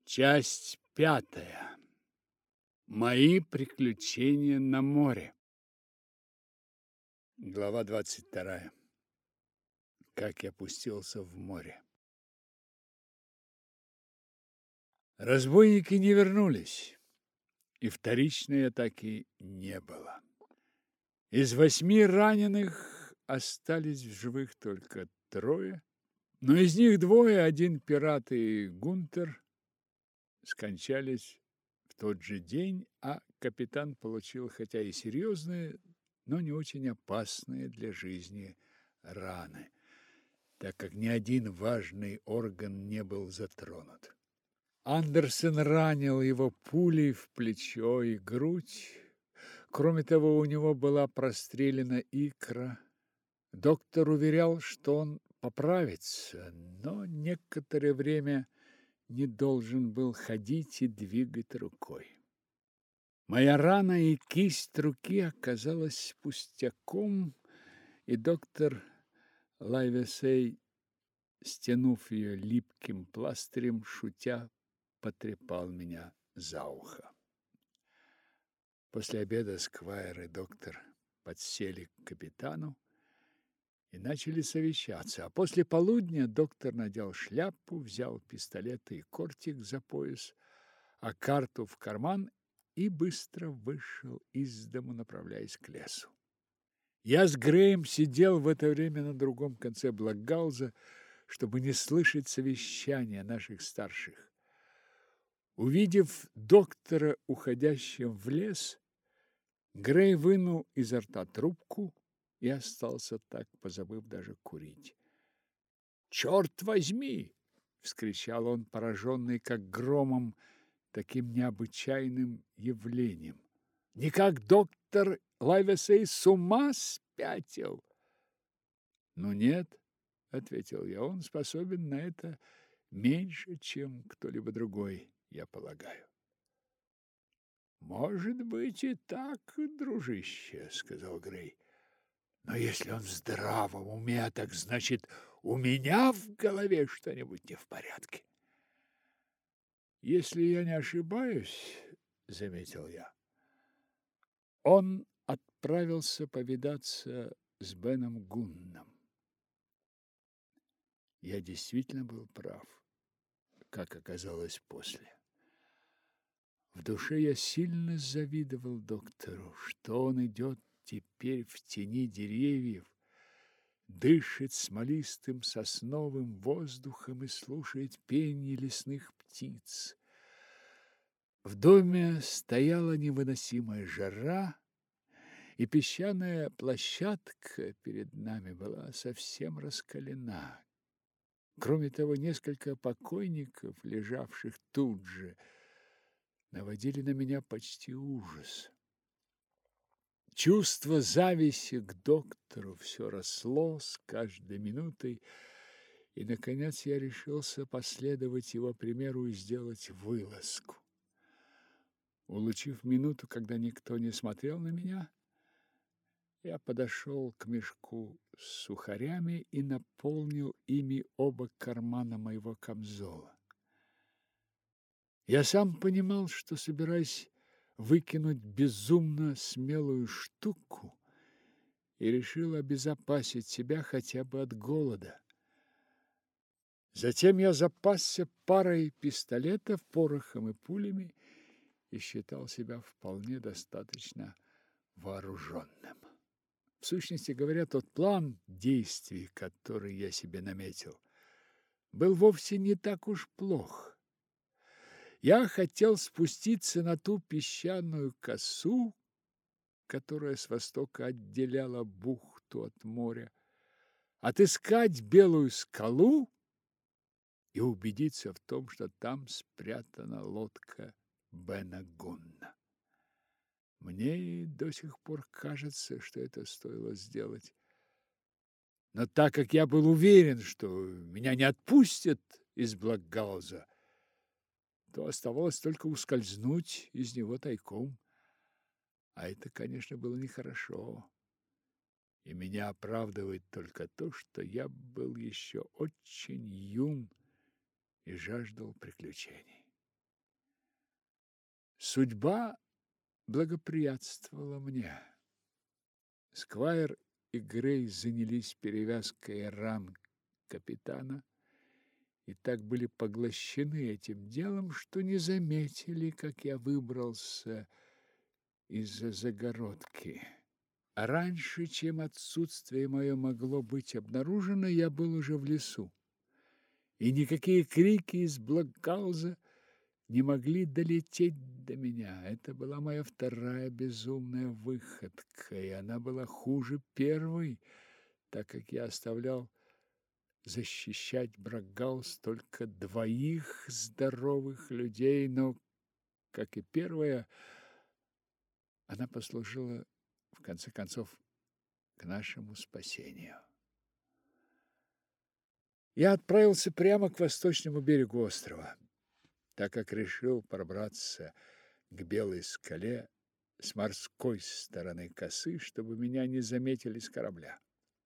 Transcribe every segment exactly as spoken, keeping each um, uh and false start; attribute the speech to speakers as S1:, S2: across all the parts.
S1: Часть пятая. Мои приключения на море. Глава двадцать вторая. Как я пустился в море. Разбойники не вернулись, и вторичной атаки не было. Из восьми раненых остались в живых только трое, но из них двое, один пират и Гунтер, скончались в тот же день, а капитан получил хотя и серьезные, но не очень опасные для жизни раны, так как ни один важный орган не был затронут. Андерсен ранил его пулей в плечо и грудь. Кроме того, у него была прострелена икра. Доктор уверял, что он поправится, но некоторое время не должен был ходить и двигать рукой. Моя рана и кисть руки оказалась пустяком, и доктор Лайвесей, стянув ее липким пластырем, шутя, потрепал меня за ухо. После обеда сквайр и доктор подсели к капитану и начали совещаться, а после полудня доктор надел шляпу, взял пистолет и кортик за пояс, а карту в карман и быстро вышел из дому, направляясь к лесу. Я с Греем сидел в это время на другом конце Блокгауза, чтобы не слышать совещания наших старших. Увидев доктора, уходящим в лес, Грей вынул изо рта трубку и остался так, позабыв даже курить. «Черт возьми!» — вскричал он, пораженный как громом, таким необычайным явлением. «Никак доктор Лайвесей с ума спятил!» «Ну нет», — ответил я, — «он способен на это меньше, чем кто-либо другой, я полагаю». «Может быть и так, дружище», — сказал Грей. «Но если он в здравом уме, так значит, у меня в голове что-нибудь не в порядке». «Если я не ошибаюсь, — заметил я, — он отправился повидаться с Беном Гунном». Я действительно был прав, как оказалось после. В душе я сильно завидовал доктору, что он идет теперь в тени деревьев, дышит смолистым сосновым воздухом и слушает пение лесных птиц. В доме стояла невыносимая жара, и песчаная площадка перед нами была совсем раскалена. Кроме того, несколько покойников, лежавших тут же, наводили на меня почти ужас. Чувство зависти к доктору все росло с каждой минутой, и, наконец, я решился последовать его примеру и сделать вылазку. Улучив минуту, когда никто не смотрел на меня, я подошел к мешку с сухарями и наполнил ими оба кармана моего камзола. Я сам понимал, что собираюсь выкинуть безумно смелую штуку, и решил обезопасить себя хотя бы от голода. Затем я запасся парой пистолетов, порохом и пулями и считал себя вполне достаточно вооруженным. В сущности говоря, тот план действий, который я себе наметил, был вовсе не так уж плох. Я хотел спуститься на ту песчаную косу, которая с востока отделяла бухту от моря, отыскать белую скалу и убедиться в том, что там спрятана лодка Бена Гунна. Мне до сих пор кажется, что это стоило сделать. Но так как я был уверен, что меня не отпустят из Блокгауза, то оставалось только ускользнуть из него тайком. А это, конечно, было нехорошо. И меня оправдывает только то, что я был еще очень юн и жаждал приключений. Судьба благоприятствовала мне. Сквайр и Грей занялись перевязкой ран капитана и так были поглощены этим делом, что не заметили, как я выбрался из-за загородки. А раньше, чем отсутствие мое могло быть обнаружено, я был уже в лесу. И никакие крики из блокгауза не могли долететь до меня. Это была моя вторая безумная выходка, и она была хуже первой, так как я оставлял защищать Бракгаус только двоих здоровых людей, но, как и первая, она послужила, в конце концов, к нашему спасению. Я отправился прямо к восточному берегу острова, так как решил пробраться к Белой скале с морской стороны косы, чтобы меня не заметили с корабля.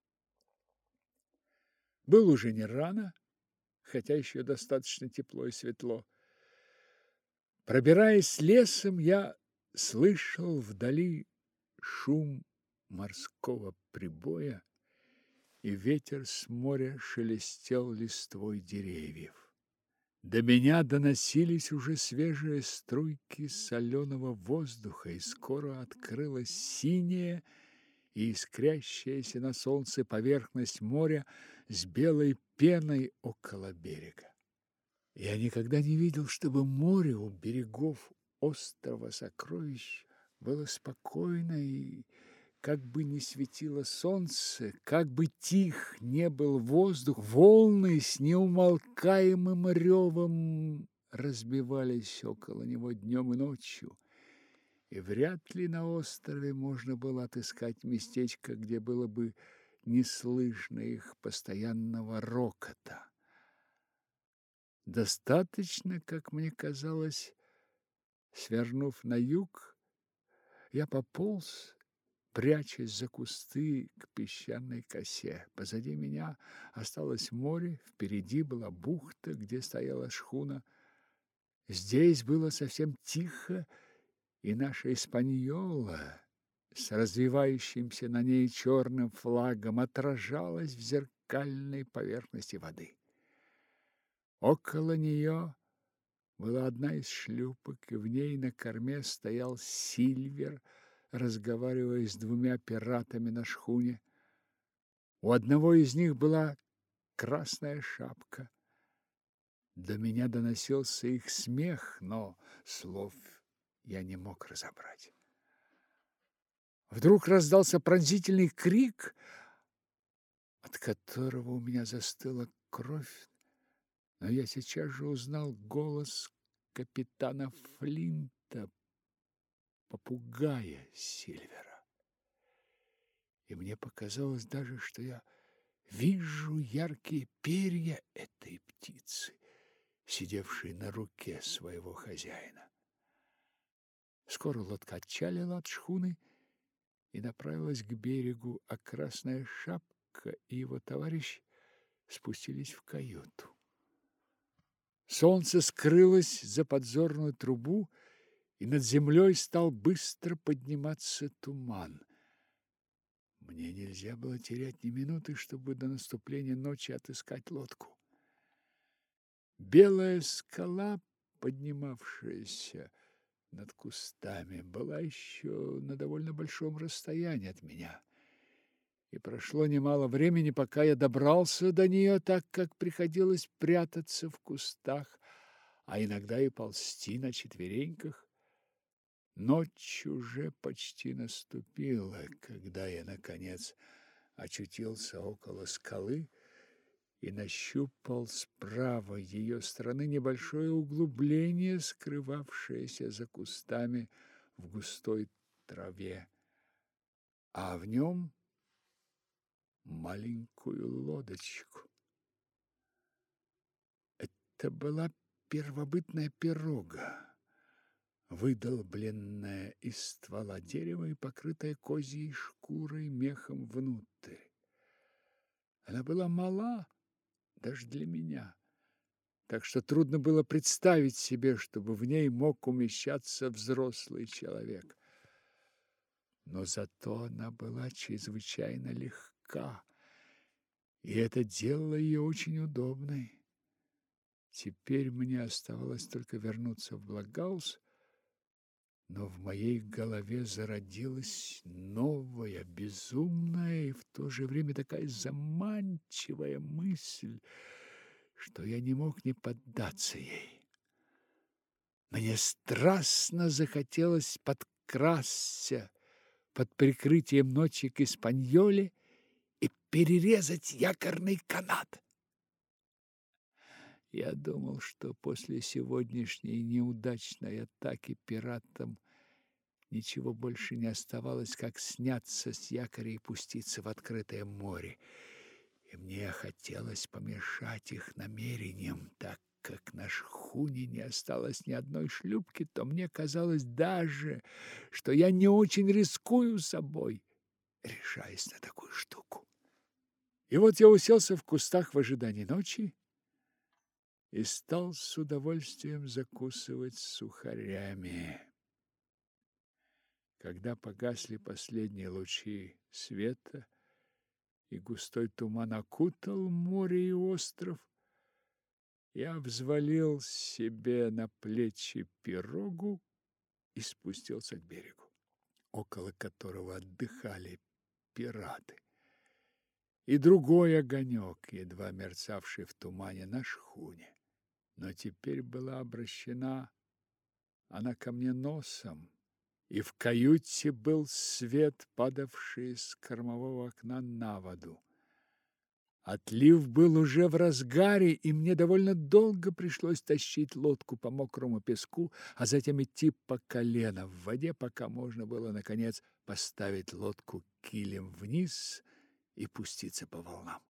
S1: Было уже не рано, хотя еще достаточно тепло и светло. Пробираясь лесом, я слышал вдали шум морского прибоя, и ветер с моря шелестел листвой деревьев. До меня доносились уже свежие струйки соленого воздуха, и скоро открылась синяя и искрящаяся на солнце поверхность моря с белой пеной около берега. Я никогда не видел, чтобы море у берегов острова Сокровищ было спокойно, и как бы ни светило солнце, как бы тих не был воздух, волны с неумолкаемым ревом разбивались около него днем и ночью. И вряд ли на острове можно было отыскать местечко, где было бы не слышно их постоянного рокота. Достаточно, как мне казалось, свернув на юг, я пополз, прячась за кусты к песчаной косе. Позади меня осталось море, впереди была бухта, где стояла шхуна. Здесь было совсем тихо, и наша «Испаньола» с развивающимся на ней черным флагом отражалась в зеркальной поверхности воды. Около нее была одна из шлюпок, и в ней на корме стоял Сильвер, разговаривая с двумя пиратами на шхуне. У одного из них была красная шапка. До меня доносился их смех, но слов я не мог разобрать. Вдруг раздался пронзительный крик, от которого у меня застыла кровь, но я сейчас же узнал голос капитана Флинта, попугая Сильвера. И мне показалось даже, что я вижу яркие перья этой птицы, сидевшей на руке своего хозяина. Скоро лодка отчалила от шхуны и направилась к берегу, а Красная Шапка и его товарищ спустились в каюту. Солнце скрылось за подзорную трубу, и над землей стал быстро подниматься туман. Мне нельзя было терять ни минуты, чтобы до наступления ночи отыскать лодку. Белая скала, поднимавшаяся над кустами, была еще на довольно большом расстоянии от меня. И прошло немало времени, пока я добрался до нее, так как приходилось прятаться в кустах, а иногда и ползти на четвереньках. Ночь уже почти наступила, когда я, наконец, очутился около скалы и нащупал справа ее стороны небольшое углубление, скрывавшееся за кустами в густой траве, а в нем маленькую лодочку. Это была первобытная пирога, выдолбленная из ствола дерева и покрытая козьей шкурой мехом внутрь. Она была мала даже для меня, так что трудно было представить себе, чтобы в ней мог умещаться взрослый человек. Но зато она была чрезвычайно легка, и это делало ее очень удобной. Теперь мне оставалось только вернуться в Благаус, но в моей голове зародилась новая, безумная и в то же время такая заманчивая мысль, что я не мог не поддаться ей. Мне страстно захотелось подкрасться под прикрытием ночи к Испаньоле и перерезать якорный канат. Я думал, что после сегодняшней неудачной атаки пиратам ничего больше не оставалось, как сняться с якоря и пуститься в открытое море. И мне хотелось помешать их намерениям, так как на шхуне не осталось ни одной шлюпки, то мне казалось даже, что я не очень рискую собой, решаясь на такую штуку. И вот я уселся в кустах в ожидании ночи и стал с удовольствием закусывать сухарями. Когда погасли последние лучи света и густой туман окутал море и остров, я взвалил себе на плечи пирогу и спустился к берегу, около которого отдыхали пираты. И другой огонек, едва мерцавший в тумане на шхуне. Но теперь была обращена она ко мне носом, и в каюте был свет, падавший с кормового окна на воду. Отлив был уже в разгаре, и мне довольно долго пришлось тащить лодку по мокрому песку, а затем идти по колено в воде, пока можно было, наконец, поставить лодку килем вниз и пуститься по волнам.